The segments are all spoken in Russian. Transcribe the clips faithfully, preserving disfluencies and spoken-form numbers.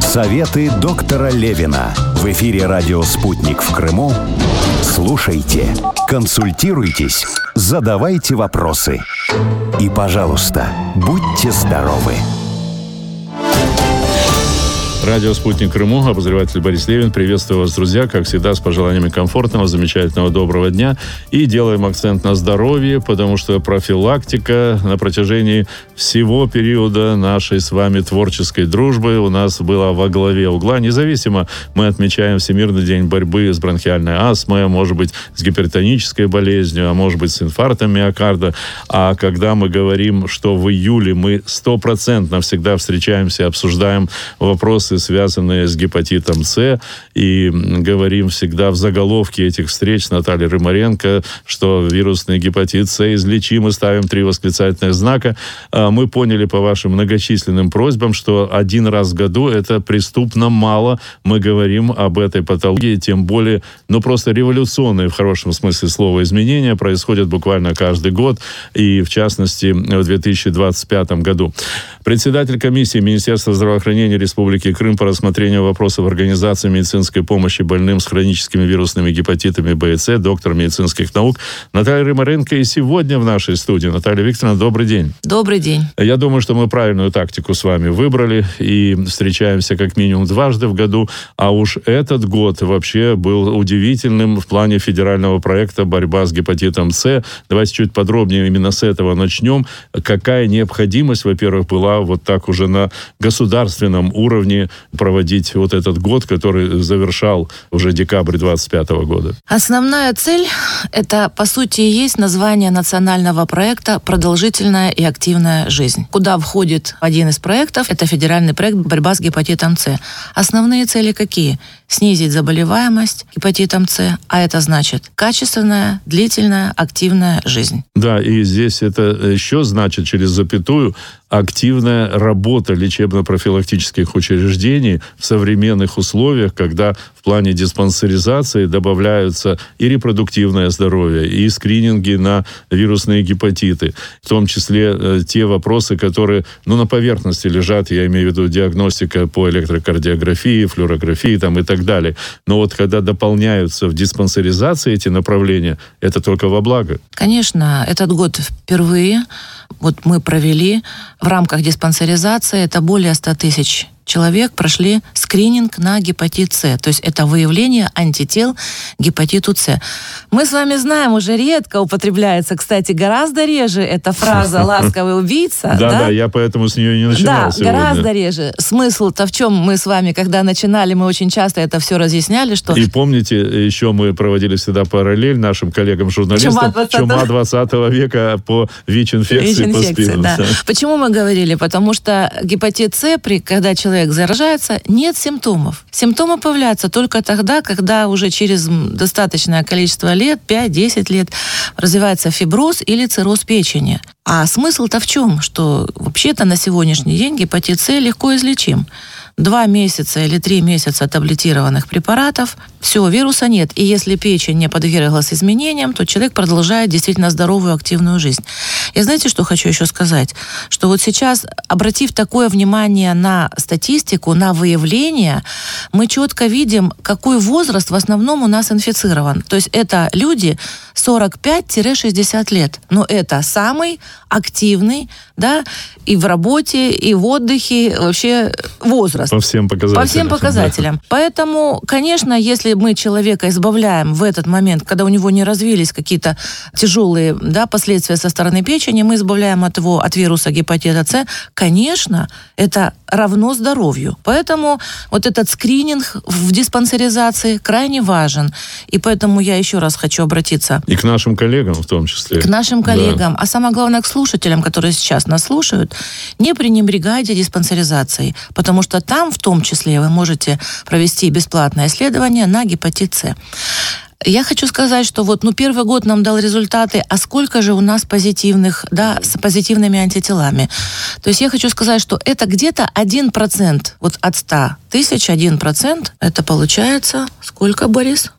Советы доктора Левина. В эфире радио «Спутник» в Крыму. Слушайте, консультируйтесь, задавайте вопросы. И, пожалуйста, будьте здоровы. Радио «Спутник Крыму», обозреватель Борис Левин. Приветствую вас, друзья, как всегда, с пожеланиями комфортного, замечательного, доброго дня. И делаем акцент на здоровье, потому что профилактика на протяжении всего периода нашей с вами творческой дружбы у нас была во главе угла. Независимо, мы отмечаем Всемирный день борьбы с бронхиальной астмой, а может быть, с гипертонической болезнью, а может быть, с инфарктом миокарда. А когда мы говорим, что в июле мы стопроцентно всегда встречаемся и обсуждаем вопросы, связанные с гепатитом С, и говорим всегда в заголовке этих встреч с Натальей Рымаренко, что вирусный гепатит С излечим, и ставим три восклицательных знака. Мы поняли по вашим многочисленным просьбам, что один раз в году это преступно мало. Мы говорим об этой патологии, тем более, ну, просто революционные, в хорошем смысле слова, изменения происходят буквально каждый год, и, в частности, в две тысячи двадцать пятом году. Председатель комиссии Министерства здравоохранения Республики Крым по рассмотрению вопросов организации медицинской помощи больным с хроническими вирусными гепатитами Б и С, доктор медицинских наук Наталья Рымаренко и сегодня в нашей студии. Наталья Викторовна, добрый день. Добрый день. Я думаю, что мы правильную тактику с вами выбрали и встречаемся как минимум дважды в году, а уж этот год вообще был удивительным в плане федерального проекта «Борьба с гепатитом С». Давайте чуть подробнее именно с этого начнем. Какая необходимость, во-первых, была вот так уже на государственном уровне проводить вот этот год, который завершал уже декабрь двадцать пятого года? Основная цель – это, по сути, и есть название национального проекта «Продолжительная и активная жизнь», куда входит один из проектов – это федеральный проект «Борьба с гепатитом С». Основные цели какие? Снизить заболеваемость гепатитом С, а это значит качественная, длительная, активная жизнь. Да, и здесь это еще значит через запятую активная работа лечебно-профилактических учреждений в современных условиях, когда в плане диспансеризации добавляются и репродуктивное здоровье, и скрининги на вирусные гепатиты, в том числе э, те вопросы, которые, ну, на поверхности лежат, я имею в виду диагностика по электрокардиографии, флюорографии там, и так далее. Но вот когда дополняются в диспансеризации эти направления, это только во благо. Конечно, этот год впервые вот мы провели в рамках диспансеризации, это более ста тысяч человек прошли скрининг на гепатит С. То есть это выявление антител к гепатиту С. Мы с вами знаем, уже редко употребляется, кстати, гораздо реже эта фраза «ласковый убийца». Да-да, я поэтому с нее и не начинал сегодня. Да, гораздо реже. Смысл-то в чем? Мы с вами, когда начинали, мы очень часто это все разъясняли, что... И помните, еще мы проводили всегда параллель нашим коллегам-журналистам. Чума двадцатого века по ВИЧ-инфекции, по СПИДу. Да. Почему мы говорили? Потому что гепатит С, при, когда человек заражается, нет симптомов. Симптомы появляются только тогда, когда уже через достаточное количество лет, пять-десять лет, развивается фиброз или цирроз печени. А смысл-то в чем? Что вообще-то на сегодняшний день гепатит С легко излечим. Два месяца или три месяца таблетированных препаратов, все, вируса нет. И если печень не подверглась изменениям, то человек продолжает действительно здоровую, активную жизнь. И знаете, что хочу еще сказать? Что вот сейчас, обратив такое внимание на статистику, на выявление, мы четко видим, какой возраст в основном у нас инфицирован. То есть это люди сорок пять - шестьдесят лет. Но это самый активный, да, и в работе, и в отдыхе, вообще возраст. По всем показателям. По всем показателям. Да. Поэтому, конечно, если мы человека избавляем в этот момент, когда у него не развились какие-то тяжелые, да, последствия со стороны печени, мы избавляем от его, от вируса гепатита С, конечно, это равно здоровью. Поэтому вот этот скрининг в диспансеризации крайне важен. И поэтому я еще раз хочу обратиться. И к нашим коллегам в том числе. К нашим коллегам. Да. А самое главное, к слушателям, которые сейчас нас слушают, не пренебрегайте диспансеризацией, потому что там в том числе вы можете провести бесплатное исследование на гепатит С. Я хочу сказать, что вот, ну, первый год нам дал результаты, а сколько же у нас позитивных, да, с позитивными антителами. То есть я хочу сказать, что это где-то один процент, вот от ста тысяч, один процент, это получается, сколько, Борис?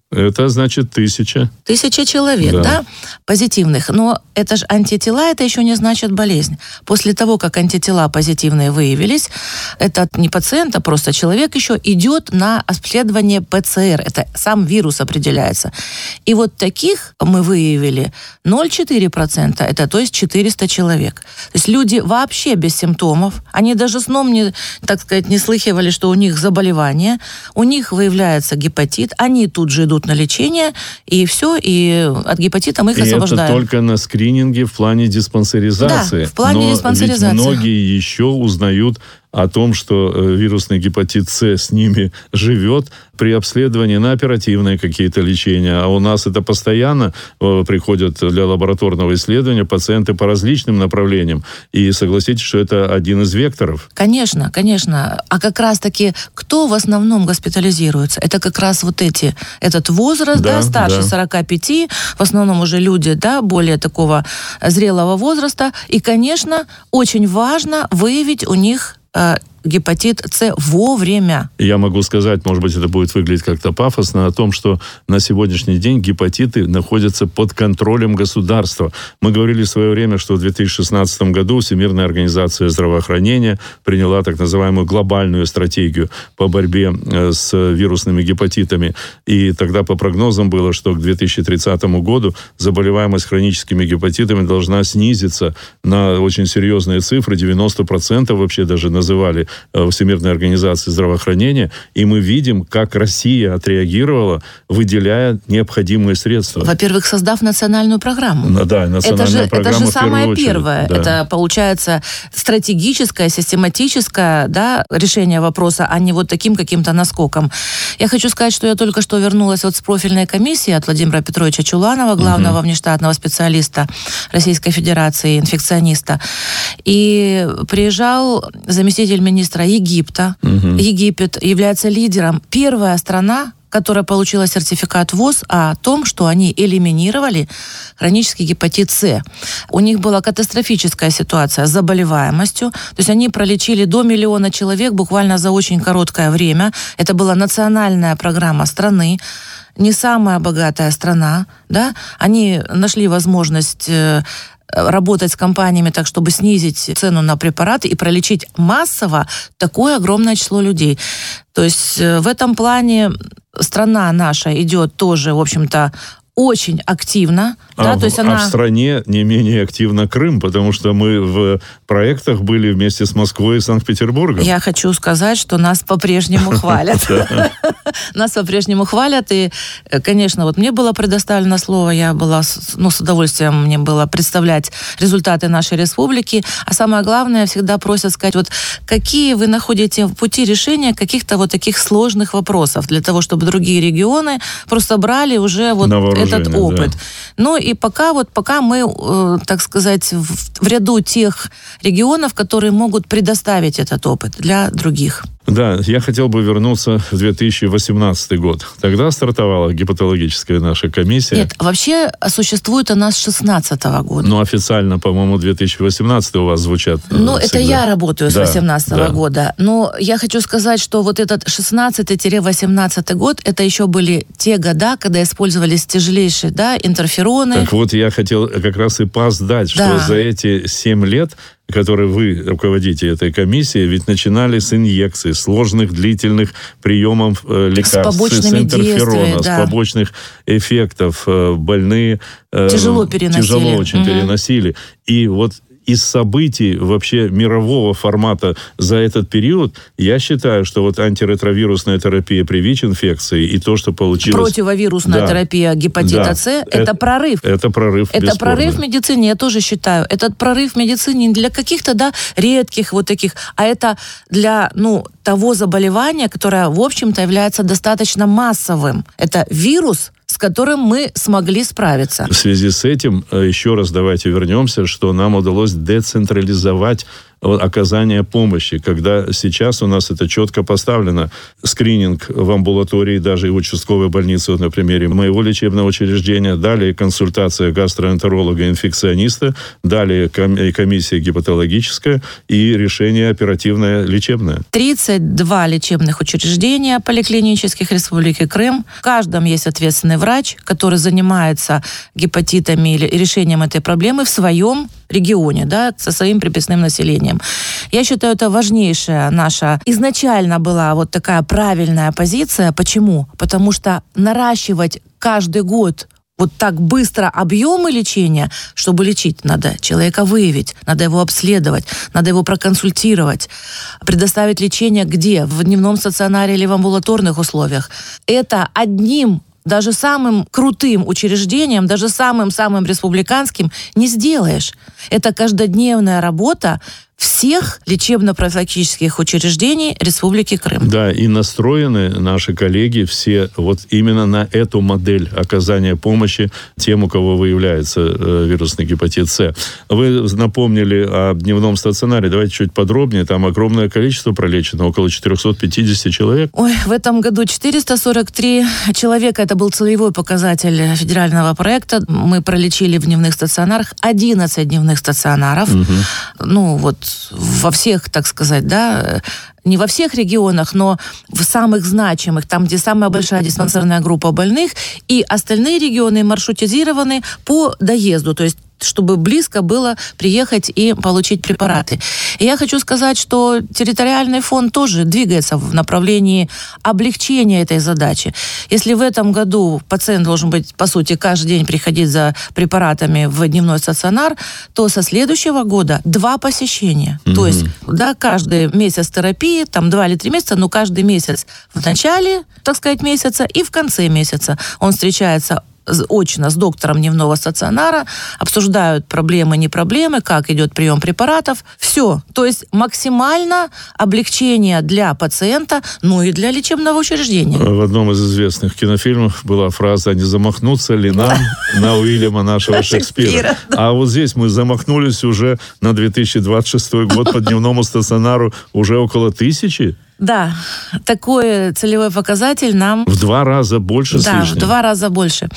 Это значит тысяча. Тысяча человек, да. да, позитивных. Но это же антитела, это еще не значит болезнь. После того, как антитела позитивные выявились, это не пациент, а просто человек еще идет на обследование ПЦР. Это сам вирус определяется. И вот таких мы выявили ноль целых четыре десятых процента. Это то есть четыреста человек. То есть люди вообще без симптомов. Они даже сном, не, так сказать, не слыхивали, что у них заболевание. У них выявляется гепатит. Они тут же идут на лечение, и все, и от гепатита мы их и освобождаем. Это только на скрининге в плане диспансеризации. Да, в плане Но диспансеризации. Ведь многие еще узнают о том, что вирусный гепатит С с ними живет при обследовании на оперативные какие-то лечения. А у нас это постоянно приходят для лабораторного исследования пациенты по различным направлениям. И согласитесь, что это один из векторов. Конечно, конечно. А как раз-таки кто в основном госпитализируется? Это как раз вот эти, этот возраст, да, да старше да. сорока пяти, в основном уже люди, да, более такого зрелого возраста. И, конечно, очень важно выявить у них гепатит С вовремя. Я могу сказать, может быть, это будет выглядеть как-то пафосно, о том, что на сегодняшний день гепатиты находятся под контролем государства. Мы говорили в свое время, что в две тысячи шестнадцатом году Всемирная организация здравоохранения приняла так называемую глобальную стратегию по борьбе с вирусными гепатитами. И тогда по прогнозам было, что к две тысячи тридцатому году заболеваемость хроническими гепатитами должна снизиться на очень серьезные цифры. девяносто процентов вообще даже называли Всемирной организации здравоохранения, и мы видим, как Россия отреагировала, выделяя необходимые средства. Во-первых, создав национальную программу. Ну, да, национальная это же, программа это же самое очередь, первое. Да. Это, получается, стратегическое, систематическое, да, решение вопроса, а не вот таким каким-то наскоком. Я хочу сказать, что я только что вернулась вот с профильной комиссии от Владимира Петровича Чуланова, главного угу. внештатного специалиста Российской Федерации, инфекциониста. И приезжал заместитель министра Египта. Угу. Египет является лидером. Первая страна, которая получила сертификат ВОЗ о том, что они элиминировали хронический гепатит С. У них была катастрофическая ситуация с заболеваемостью. То есть они пролечили до миллиона человек буквально за очень короткое время. Это была национальная программа страны. Не самая богатая страна. Да? Они нашли возможность работать с компаниями так, чтобы снизить цену на препараты и пролечить массово такое огромное число людей. То есть в этом плане страна наша идет тоже, в общем-то, очень активно. А, да, в, то есть она... а в стране не менее активно Крым, потому что мы в проектах были вместе с Москвой и Санкт-Петербургом. Я хочу сказать, что нас по-прежнему хвалят. Нас по-прежнему хвалят. И, конечно, вот мне было предоставлено слово, я была, ну, с удовольствием мне было представлять результаты нашей республики. А самое главное, всегда просят сказать, вот какие вы находите пути решения каких-то вот таких сложных вопросов, для того, чтобы другие регионы просто брали уже вот этот опыт. Да. Ну и пока вот пока мы, э, так сказать, в, в ряду тех регионов, которые могут предоставить этот опыт для других. Да, я хотел бы вернуться в две тысячи восемнадцатый год. Тогда стартовала гепатологическая наша комиссия. Нет, вообще существует она с шестнадцатого года. Ну, официально, по-моему, две тысячи восемнадцатый у вас звучат. Ну, всегда. Это я работаю да, с восемнадцатого да. года. Но я хочу сказать, что вот этот шестнадцатый-восемнадцатый год, это еще были те года, когда использовались тяжелейшие, да, интерфероны. Так вот, я хотел как раз и поздать, да. что за эти семь лет, которые вы руководите этой комиссией, ведь начинали с инъекций, сложных длительных приемов э, лекарств, с, с интерферона, да. с побочных эффектов. Э, больные э, тяжело переносили. Тяжело очень угу. переносили. И вот из событий вообще мирового формата за этот период, я считаю, что вот антиретровирусная терапия при ВИЧ-инфекции и то, что получилось... Противовирусная да, терапия гепатита да, С, это, это прорыв. Это прорыв, Это бесспорно. прорыв в медицине, я тоже считаю. Этот прорыв в медицине не для каких-то, да, редких вот таких, а это для, ну, того заболевания, которое, в общем-то, является достаточно массовым. Это вирус, с которым мы смогли справиться. В связи с этим, еще раз давайте вернемся, что нам удалось децентрализовать оказания помощи, когда сейчас у нас это четко поставлено. Скрининг в амбулатории, даже и в участковой больнице, вот на примере моего лечебного учреждения, далее консультация гастроэнтеролога, инфекциониста, далее комиссия гепатологическая и решение оперативное лечебное. тридцать два лечебных учреждения поликлинических Республики Крым. В каждом есть ответственный врач, который занимается гепатитами или решением этой проблемы в своем регионе, да, со своим приписным населением. Я считаю, это важнейшая наша изначально была вот такая правильная позиция. Почему? Потому что наращивать каждый год вот так быстро объемы лечения, чтобы лечить, надо человека выявить, надо его обследовать, надо его проконсультировать, предоставить лечение где? В дневном стационаре или в амбулаторных условиях. Это одним, даже самым крутым учреждением, даже самым-самым республиканским не сделаешь. Это каждодневная работа всех лечебно-профилактических учреждений Республики Крым. Да, и настроены наши коллеги все вот именно на эту модель оказания помощи тем, у кого выявляется э, вирусный гепатит С. Вы напомнили о дневном стационаре. Давайте чуть подробнее. Там огромное количество пролечено, около четыреста пятьдесят человек. Ой, в этом году четыреста сорок три человека. Это был целевой показатель федерального проекта. Мы пролечили в дневных стационарах одиннадцать дневных стационаров. Угу. Ну, вот во всех, так сказать, да, не во всех регионах, но в самых значимых, там, где самая большая диспансерная группа больных, и остальные регионы маршрутизированы по доезду, то есть чтобы близко было приехать и получить препараты. И я хочу сказать, что территориальный фонд тоже двигается в направлении облегчения этой задачи. Если в этом году пациент должен быть, по сути, каждый день приходить за препаратами в дневной стационар, то со следующего года два посещения. Mm-hmm. То есть, да, каждый месяц терапии, там два или три месяца, но каждый месяц в начале, так сказать, месяца и в конце месяца он встречается очно с доктором дневного стационара, обсуждают проблемы, не проблемы, как идет прием препаратов. Все. То есть максимально облегчение для пациента, ну и для лечебного учреждения. В одном из известных кинофильмов была фраза «Не замахнуться ли нам на Уильяма, нашего Шекспира?». А вот здесь мы замахнулись уже на две тысячи двадцать шестой год по дневному стационару уже около тысячи. Да, такой целевой показатель нам... В два раза больше с Да, лишним. в два раза больше.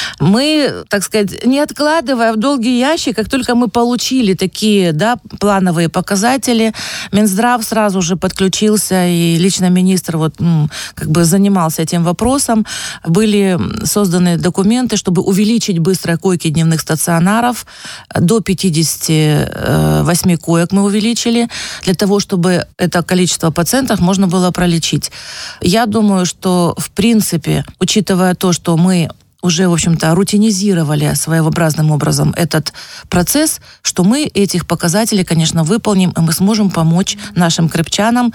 Мы, так сказать, не откладывая в долгий ящик, как только мы получили такие, да, плановые показатели, Минздрав сразу же подключился, и лично министр вот, ну, как бы занимался этим вопросом. Были созданы документы, чтобы увеличить быстро койки дневных стационаров. До пятьдесят восемь коек мы увеличили, для того, чтобы это количество пациентов можно можно было пролечить. Я думаю, что, в принципе, учитывая то, что мы уже, в общем-то, рутинизировали своеобразным образом этот процесс, что мы этих показателей, конечно, выполним, и мы сможем помочь нашим крымчанам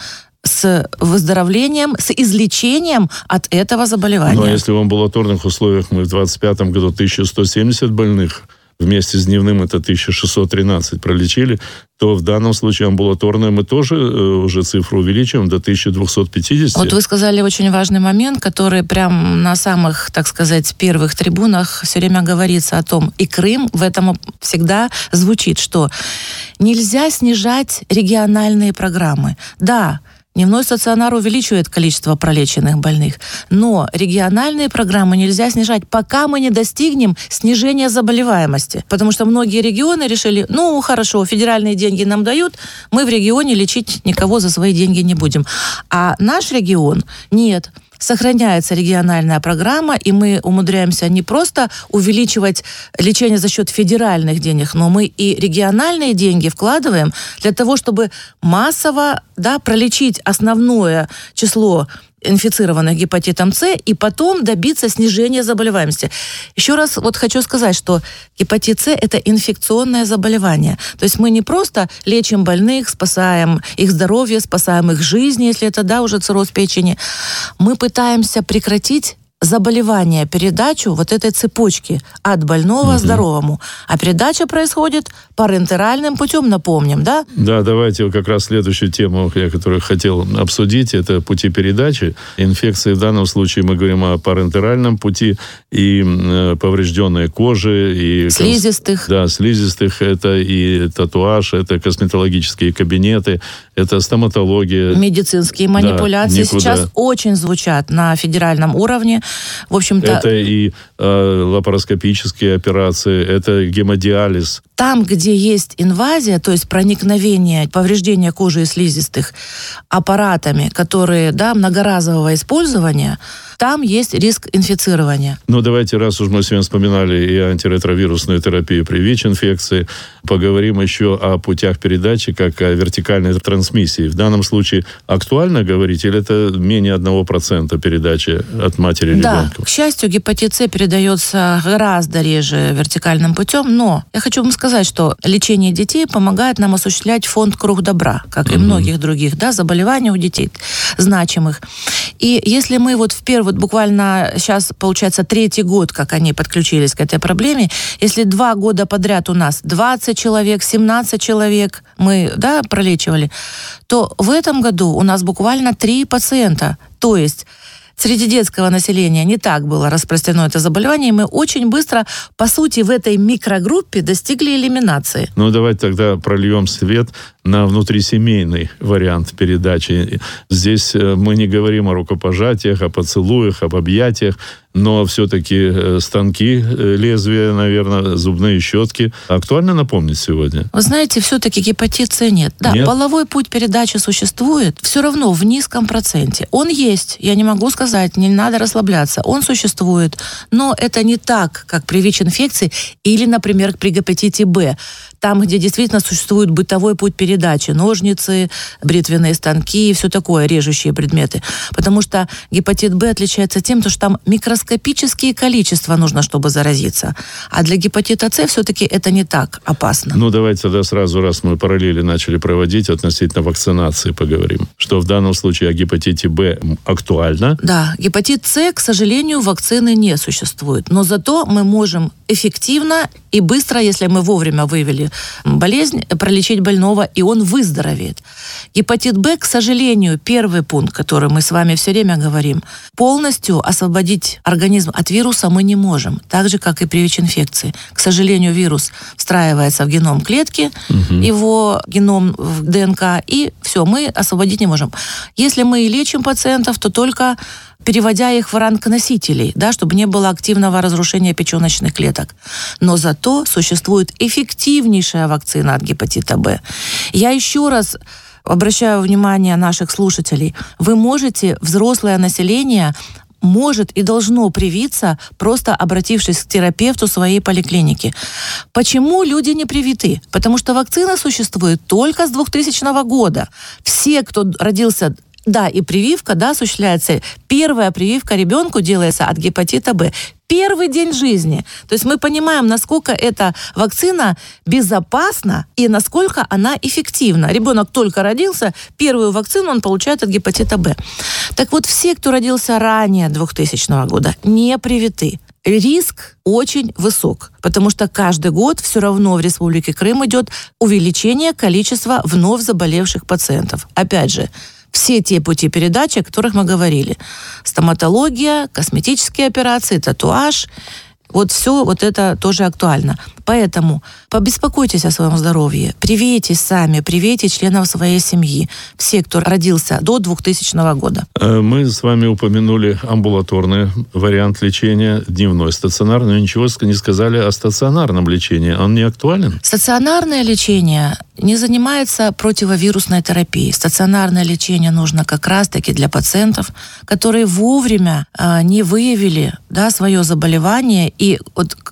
с выздоровлением, с излечением от этого заболевания. Но если в амбулаторных условиях мы в двадцать пятом году тысяча сто семьдесят больных, вместе с дневным это тысяча шестьсот тринадцать пролечили, то в данном случае амбулаторное мы тоже э, уже цифру увеличиваем до тысяча двести пятьдесят. Вот вы сказали очень важный момент, который прям на самых, так сказать, первых трибунах все время говорится о том, и Крым в этом всегда звучит, что нельзя снижать региональные программы. Да, дневной стационар увеличивает количество пролеченных больных, но региональные программы нельзя снижать, пока мы не достигнем снижения заболеваемости. Потому что многие регионы решили, ну, хорошо, федеральные деньги нам дают, мы в регионе лечить никого за свои деньги не будем. А наш регион нет. Сохраняется региональная программа, и мы умудряемся не просто увеличивать лечение за счет федеральных денег, но мы и региональные деньги вкладываем для того, чтобы массово, да, пролечить основное число инфицированных гепатитом С и потом добиться снижения заболеваемости. Еще раз вот хочу сказать, что гепатит С – это инфекционное заболевание. То есть мы не просто лечим больных, спасаем их здоровье, спасаем их жизнь, если это, да, уже цирроз печени. Мы пытаемся прекратить заболевание, передачу вот этой цепочки от больного угу. к здоровому. А передача происходит парентеральным путем, напомним, да? Да, давайте как раз следующую тему, я которую хотел обсудить, это пути передачи. Инфекции в данном случае мы говорим о парентеральном пути, и э, поврежденной кожи, и... Слизистых. Да, слизистых. Это и татуаж, это косметологические кабинеты, это стоматология. Медицинские манипуляции да, сейчас очень звучат на федеральном уровне. В общем-то... Это и э, лапароскопические операции, это гемодиализ. Там, где есть инвазия, то есть проникновение, повреждение кожи и слизистых аппаратами, которые, да, многоразового использования, там есть риск инфицирования. Ну, давайте, раз уж мы сегодня вспоминали и антиретровирусную терапию при ВИЧ-инфекции, поговорим еще о путях передачи, как о вертикальной трансмиссии. В данном случае актуально говорить, или это менее одного процента передачи от матери ребенка? Да, к счастью, гепатит С передается гораздо реже вертикальным путем, но я хочу вам сказать, что лечение детей помогает нам осуществлять фонд «Круг добра», как и угу. многих других, да, заболеваний у детей значимых. И если мы вот в первый, вот буквально сейчас, получается, третий год, как они подключились к этой проблеме, если два года подряд у нас двадцать человек, семнадцать человек мы, да, пролечивали, то в этом году у нас буквально три пациента. То есть среди детского населения не так было распространено это заболевание, и мы очень быстро, по сути, в этой микрогруппе достигли элиминации. Ну, давайте тогда прольем свет на внутрисемейный вариант передачи. Здесь мы не говорим о рукопожатиях, о поцелуях, об объятиях, но все-таки станки, лезвия, наверное, зубные щетки. Актуально напомнить сегодня? Вы знаете, все-таки гепатит С нет. Да, нет? Половой путь передачи существует, все равно в низком проценте. Он есть, я не могу сказать, не надо расслабляться. Он существует, но это не так, как при ВИЧ-инфекции или, например, при гепатите Б. Там, где действительно существует бытовой путь передачи, ножницы, бритвенные станки и все такое, режущие предметы. Потому что гепатит Б отличается тем, что там микроскопические количества нужно, чтобы заразиться. А для гепатита С все-таки это не так опасно. Ну, давайте тогда сразу, раз мы параллели начали проводить, относительно вакцинации поговорим. Что в данном случае о гепатите Б актуально. Да, гепатит С, к сожалению, вакцины не существует. Но зато мы можем эффективно и быстро, если мы вовремя выявили болезнь, пролечить больного, и он выздоровеет. Гепатит Б, к сожалению, первый пункт, который мы с вами все время говорим, полностью освободить организм от вируса мы не можем, так же, как и при ВИЧ-инфекции. К сожалению, вирус встраивается в геном клетки, угу. его геном в ДНК, и все, мы освободить не можем. Если мы и лечим пациентов, то только переводя их в ранг носителей, да, чтобы не было активного разрушения печеночных клеток. Но зато существует эффективнейшая вакцина от гепатита Б. Я еще раз обращаю внимание наших слушателей. Вы можете, взрослое население может и должно привиться, просто обратившись к терапевту своей поликлиники. Почему люди не привиты? Потому что вакцина существует только с двухтысячного года. Все, кто родился... Да, и прививка, да, осуществляется. Первая прививка ребенку делается от гепатита Б. Первый день жизни. То есть мы понимаем, насколько эта вакцина безопасна и насколько она эффективна. Ребенок только родился, первую вакцину он получает от гепатита Б. Так вот, все, кто родился ранее двухтысячного года, не привиты. Риск очень высок, потому что каждый год все равно в Республике Крым идет увеличение количества вновь заболевших пациентов. Опять же, все те пути передачи, о которых мы говорили. Стоматология, косметические операции, татуаж. Вот все вот это тоже актуально. Поэтому побеспокойтесь о своем здоровье, привейтесь сами, привейте членов своей семьи, все, кто родился до двухтысячного года. Мы с вами упомянули амбулаторный вариант лечения, дневной, стационарный, но ничего не сказали о стационарном лечении. Он не актуален? Стационарное лечение не занимается противовирусной терапией. Стационарное лечение нужно как раз-таки для пациентов, которые вовремя э, не выявили, да, свое заболевание. И вот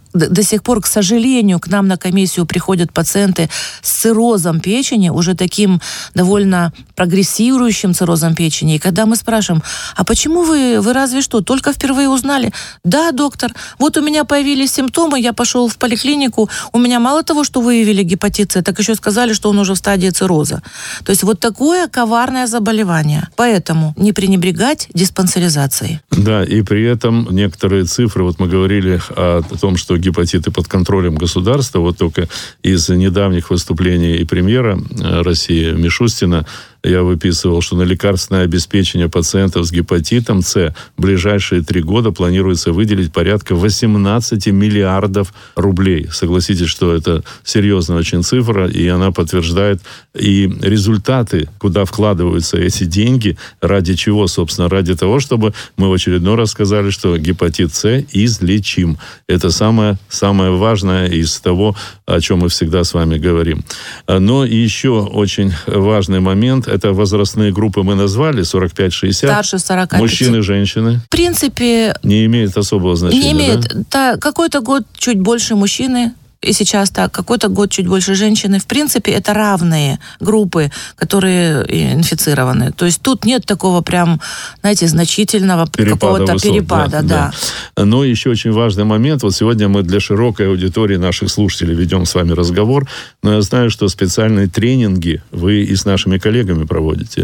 до, до сих пор, к сожалению, к нам на комиссию приходят пациенты с циррозом печени, уже таким довольно прогрессирующим циррозом печени. И когда мы спрашиваем, а почему вы, вы разве что, только впервые узнали? Да, доктор, вот у меня появились симптомы, я пошел в поликлинику, у меня мало того, что выявили гепатит С, так еще сказали, что он уже в стадии цирроза. То есть вот такое коварное заболевание. Поэтому не пренебрегать диспансеризацией. Да, и при этом некоторые цифры, вот мы говорили о том, что гепатиты под контролем государства, вот только из недавних выступлений и премьера России Мишустина я выписывал, что на лекарственное обеспечение пациентов с гепатитом С в ближайшие три года планируется выделить порядка восемнадцать миллиардов рублей. Согласитесь, что это серьезная очень цифра, и она подтверждает и результаты, куда вкладываются эти деньги, ради чего, собственно, ради того, чтобы мы в очередной раз сказали, что гепатит С излечим. Это самое, самое важное из того, о чем мы всегда с вами говорим. Но еще очень важный момент – это возрастные группы мы назвали, сорок пять шестьдесят. Старше сорок пять. Мужчины, женщины. В принципе... Не имеет особого значения, Не имеет. Да? Да, какой-то год чуть больше мужчины, и сейчас так, какой-то год чуть больше женщины. В принципе, это равные группы, которые инфицированы. То есть тут нет такого прям, знаете, значительного перепада какого-то высот, перепада. Да, да. Но еще очень важный момент. Вот сегодня мы для широкой аудитории наших слушателей ведем с вами разговор. Но я знаю, что специальные тренинги вы и с нашими коллегами проводите.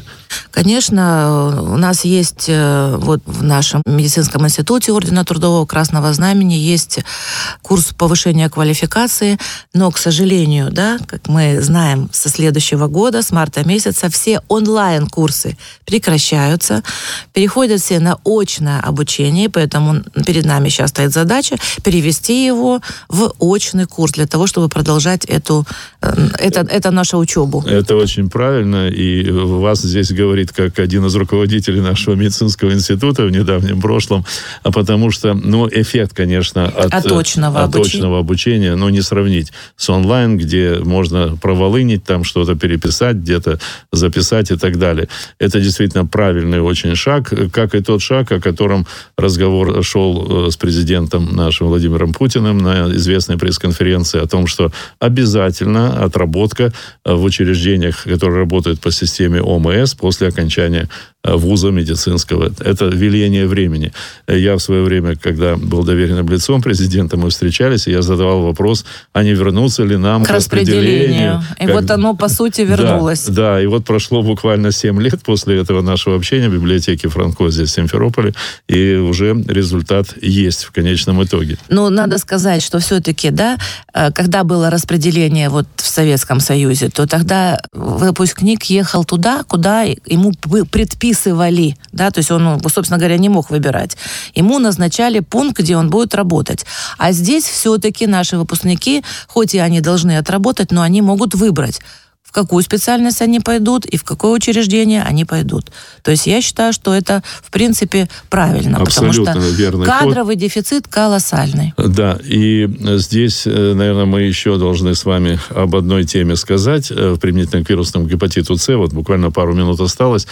Конечно, у нас есть вот в нашем медицинском институте Ордена Трудового Красного Знамени есть курс повышения квалификации, но, к сожалению, да, как мы знаем, со следующего года, с марта месяца, все онлайн-курсы прекращаются, переходят все на очное обучение, поэтому перед нами сейчас стоит задача перевести его в очный курс для того, чтобы продолжать эту, это, это нашу учебу. Это очень правильно, и вас здесь говорит как один из руководителей нашего медицинского института в недавнем прошлом, а потому что, ну, эффект, конечно, от, от очного, от очного обучения, но не сравнить с онлайн, где можно проволынить, там что-то переписать, где-то записать и так далее. Это действительно правильный очень шаг, как и тот шаг, о котором разговор шел с президентом нашим Владимиром Путиным на известной пресс-конференции о том, что обязательно отработка в учреждениях, которые работают по системе ОМС после окончания вуза медицинского. Это веление времени. Я в свое время, когда был доверенным лицом президента, мы встречались, и я задавал вопрос, а не вернуться ли нам к, к распределению. И как... вот оно, по сути, вернулось. Да, да, и вот прошло буквально семь лет после этого нашего общения в библиотеке Франко здесь, в Симферополе, и уже результат есть в конечном итоге. Ну, надо сказать, что все-таки, да, когда было распределение вот в Советском Союзе, то тогда выпускник ехал туда, куда ему предписывали, да, то есть он, собственно говоря, не мог выбирать. Ему назначали пункт, где он будет работать. А здесь все-таки наши выпускники, хоть и они должны отработать, но они могут выбрать, в какую специальность они пойдут и в какое учреждение они пойдут. То есть я считаю, что это, в принципе, правильно, абсолютно потому что верный кадровый ход. Дефицит колоссальный. Да, и здесь, наверное, мы еще должны с вами об одной теме сказать, применительно к вирусному гепатиту С, вот буквально пару минут осталось,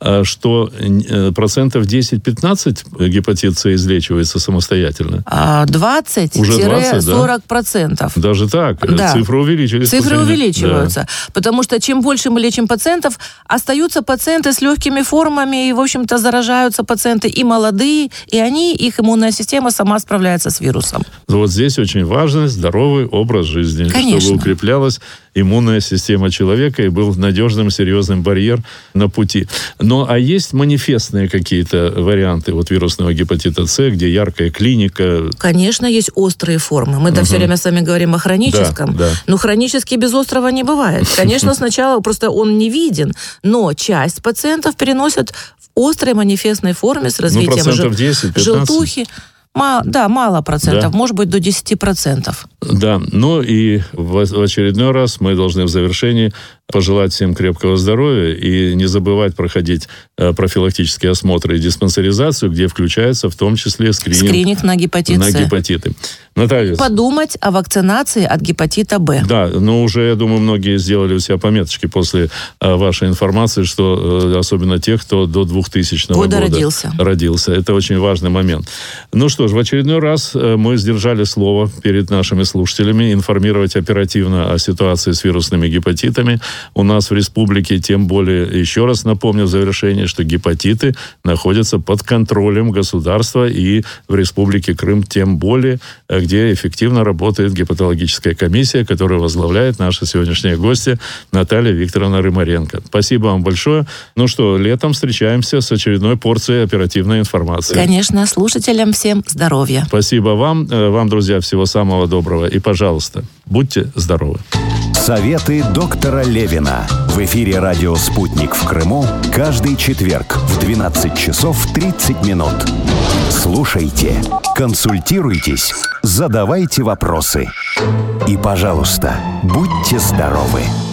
что процентов десять-пятнадцать гепатит С излечивается самостоятельно. двадцать-сорок процентов. Да? Даже так? Да. Цифры увеличились. Цифры увеличиваются. Да. Потому что чем больше мы лечим пациентов, остаются пациенты с легкими формами, и, в общем-то, заражаются пациенты и молодые, и они, их иммунная система сама справляется с вирусом. Вот здесь очень важен здоровый образ жизни. Конечно. Чтобы укреплялась иммунная система человека и был надежным, серьезным барьер на пути. Но а есть манифестные какие-то варианты вот вирусного гепатита С, где яркая клиника? Конечно, есть острые формы. Мы-то угу. все время с вами говорим о хроническом. Да, да. Но хронически без острого не бывает. Конечно, сначала просто он не виден, но часть пациентов переносят в острой манифестной форме с развитием ну, процентов десять-пятнадцать желтухи. Мало, да, мало процентов, да. Может быть, до десяти процентов. Да, ну и в очередной раз мы должны в завершении пожелать всем крепкого здоровья и не забывать проходить профилактические осмотры и диспансеризацию, где включается в том числе скрининг, скрининг на гепатит на С. гепатиты. Наталья. Подумать о вакцинации от гепатита Б. Да, но уже, я думаю, многие сделали у себя пометочки после а, вашей информации, что а, особенно те, кто до двухтысячного года, года родился. родился. Это очень важный момент. Ну что ж, в очередной раз а, мы сдержали слово перед нашими слушателями информировать оперативно о ситуации с вирусными гепатитами у нас в республике. Тем более, еще раз напомню в завершении, что гепатиты находятся под контролем государства, и в республике Крым тем более, где эффективно работает гепатологическая комиссия, которую возглавляет наша сегодняшняя гостья Наталья Викторовна Рымаренко. Спасибо вам большое. Ну что, летом встречаемся с очередной порцией оперативной информации. Конечно, слушателям всем здоровья. Спасибо вам. Вам, друзья, всего самого доброго. И, пожалуйста, будьте здоровы. Советы доктора Левина. В эфире радио «Спутник» в Крыму каждый четверг в двенадцать часов тридцать минут. Слушайте, консультируйтесь, задавайте вопросы. И, пожалуйста, будьте здоровы.